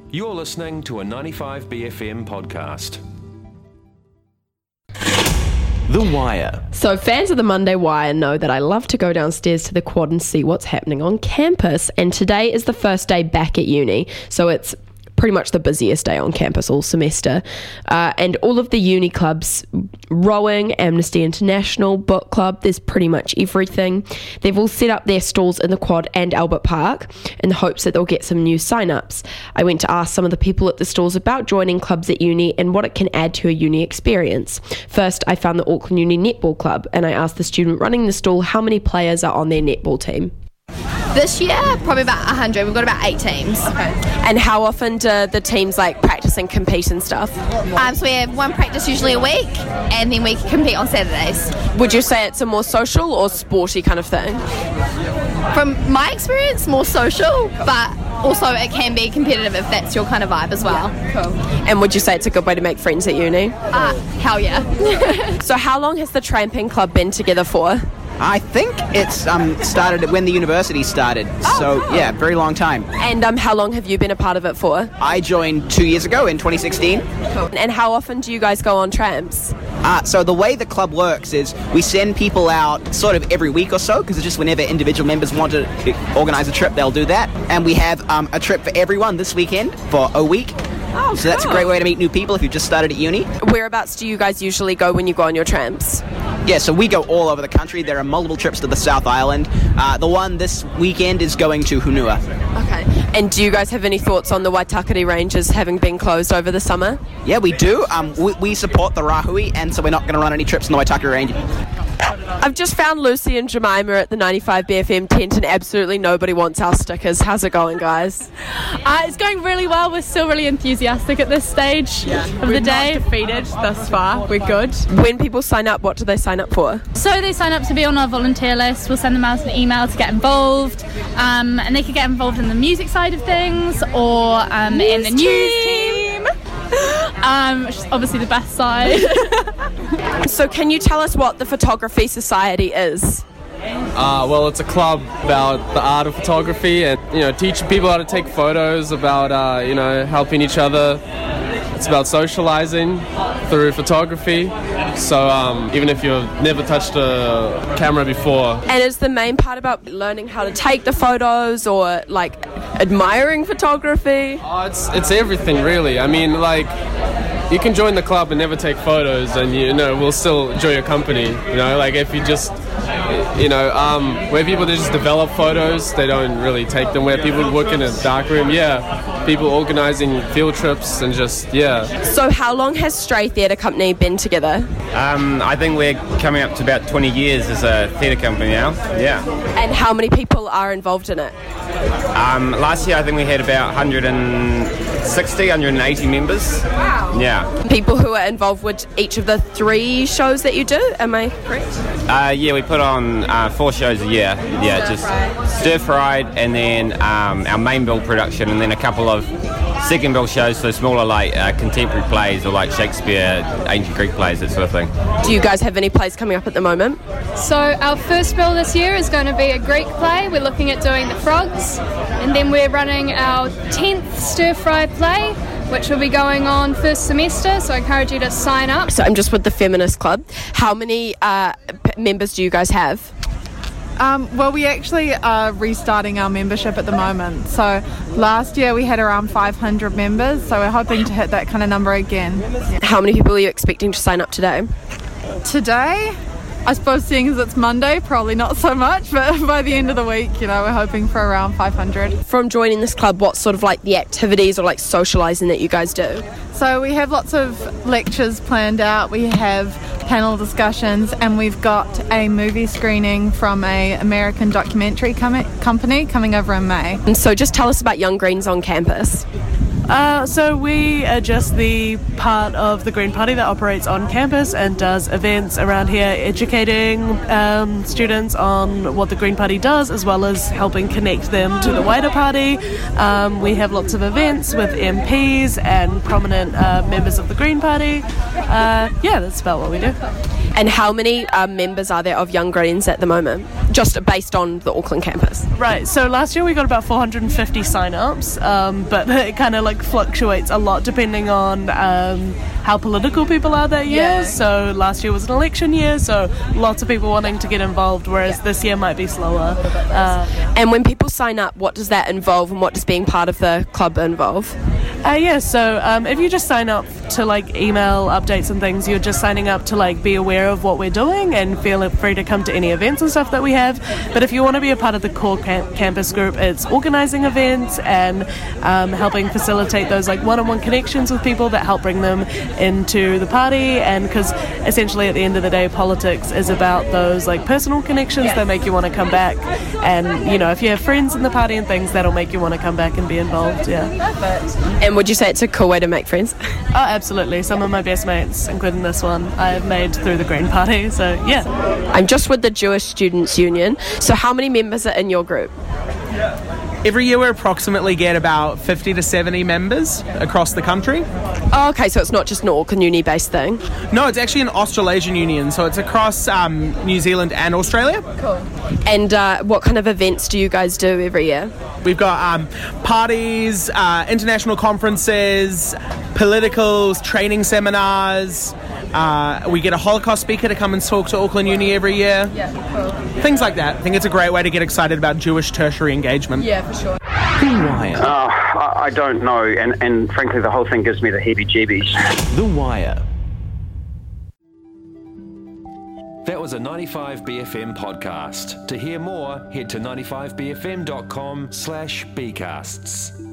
You're listening to a 95BFM podcast. The Wire. So fans of the Monday Wire know that I love to go downstairs to the quad and see what's happening on campus, and today is the first day back at uni, so it's pretty much the busiest day on campus all semester, and all of the uni clubs, rowing, Amnesty International, book club, there's pretty much everything. They've all set up their stalls in the quad and Albert Park in the hopes that they'll get some new sign-ups. I went to ask some of the people at the stalls about joining clubs at uni and what it can add to a uni experience. First, I found the Auckland Uni Netball Club, and I asked the student running the stall how many players are on their netball team. This year, probably about 100. We've got about 8 teams. Okay. And how often do the teams practice and compete and stuff? So we have one practice usually a week, and then we compete on Saturdays. Would you say it's a more social or sporty kind of thing? From my experience, more social, but also it can be competitive if that's your kind of vibe as well. Yeah, cool. And would you say it's a good way to make friends at uni? Hell yeah. So how long has the Tramping Club been together for? I think it's started when the university started, yeah, very long time. And how long have you been a part of it for? I joined 2 years ago in 2016. Cool. And how often do you guys go on tramps? So the way the club works is we send people out sort of every week or so, because it's just whenever individual members want to organise a trip, they'll do that. And we have a trip for everyone this weekend for a week. Oh, so that's a great way to meet new people if you've just started at uni. Whereabouts do you guys usually go when you go on your tramps? Yeah, so we go all over the country. There are multiple trips to the South Island. The one this weekend is going to Hunua. Okay. And do you guys have any thoughts on the Waitakere Ranges having been closed over the summer? Yeah, we do. We support the Rahui, and so we're not going to run any trips on the Waitakere Range. I've just found Lucy and Jemima at the 95BFM tent, and absolutely nobody wants our stickers. How's it going, guys? It's going really well. We're still really enthusiastic at this stage of the day. We're not defeated thus far. We're good. When people sign up, what do they sign up for? So they sign up to be on our volunteer list. We'll send them out an email to get involved, and they could get involved in the music side of things or in the news team. Which is obviously the best side. So can you tell us what the Photography Society is? Well, it's a club about the art of photography and, teaching people how to take photos, about, helping each other. It's about socializing through photography. So even if you've never touched a camera before. And is the main part about learning how to take the photos or admiring photography? Oh, it's everything really. I mean, you can join the club and never take photos and, we'll still enjoy your company. If you just, where people just develop photos, they don't really take them. Where people work in a darkroom, people organising field trips and just, So how long has Stray Theatre Company been together? I think we're coming up to about 20 years as a theatre company now, And how many people are involved in it? Last year I think we had about 160, 180 members. Wow. Yeah. People who are involved with each of the 3 shows that you do, am I correct? We put on 4 shows a year. Just Stir Fried, and then our main bill production, and then a couple of second bill shows, so smaller contemporary plays or Shakespeare, ancient Greek plays, that sort of thing. Do you guys have any plays coming up at the moment? So our first bill this year is going to be a Greek play. We're looking at doing The Frogs, and then we're running our 10th Stir Fry play, which will be going on first semester, so I encourage you to sign up. So I'm just with the Feminist Club. How many members do you guys have? Well, we actually are restarting our membership at the moment. So last year we had around 500 members, so we're hoping to hit that kind of number again. How many people are you expecting to sign up today? Today, I suppose seeing as it's Monday, probably not so much, but by the end of the week, we're hoping for around 500. From joining this club, what sort of the activities or socialising that you guys do? So we have lots of lectures planned out, we have panel discussions, and we've got a movie screening from a American documentary company coming over in May. And so just tell us about Young Greens on campus. So we are just the part of the Green Party that operates on campus and does events around here educating students on what the Green Party does, as well as helping connect them to the wider party. We have lots of events with MPs and prominent members of the Green Party. That's about what we do. And how many members are there of Young Greens at the moment? Just based on the Auckland campus. Right, so last year we got about 450 sign-ups, but it kind of like fluctuates a lot depending on how political people are that year. Yeah. So last year was an election year, so lots of people wanting to get involved, whereas this year might be slower. And when people sign up, what does that involve, and what does being part of the club involve? So if you just sign up to like email updates and things, you're just signing up to like be aware of what we're doing and feel free to come to any events and stuff that we have. But if you want to be a part of the core campus group, it's organising events and helping facilitate those like one-on-one connections with people that help bring them into the party. And because essentially at the end of the day, politics is about those like personal connections that make you want to come back. And you know, if you have friends in the party and things, that'll make you want to come back and be involved. And would you say it's a cool way to make friends? Oh, absolutely. Some of my best mates, including this one, I have made through the Green Party, so yeah. I'm just with the Jewish Students' Union, so how many members are in your group? Every year we approximately get about 50 to 70 members across the country. Oh, okay, so it's not just an Auckland Uni-based thing? No, it's actually an Australasian union, so it's across New Zealand and Australia. Cool. And what kind of events do you guys do every year? We've got parties, international conferences, politicals, training seminars. We get a Holocaust speaker to come and talk to Auckland Uni every year. Yeah, cool. Things like that. I think it's a great way to get excited about Jewish tertiary engagement. Yeah, for sure. The Wire. I don't know, and frankly the whole thing gives me the heebie-jeebies. The Wire. That was a 95BFM podcast. To hear more, head to 95bfm.com/bcasts.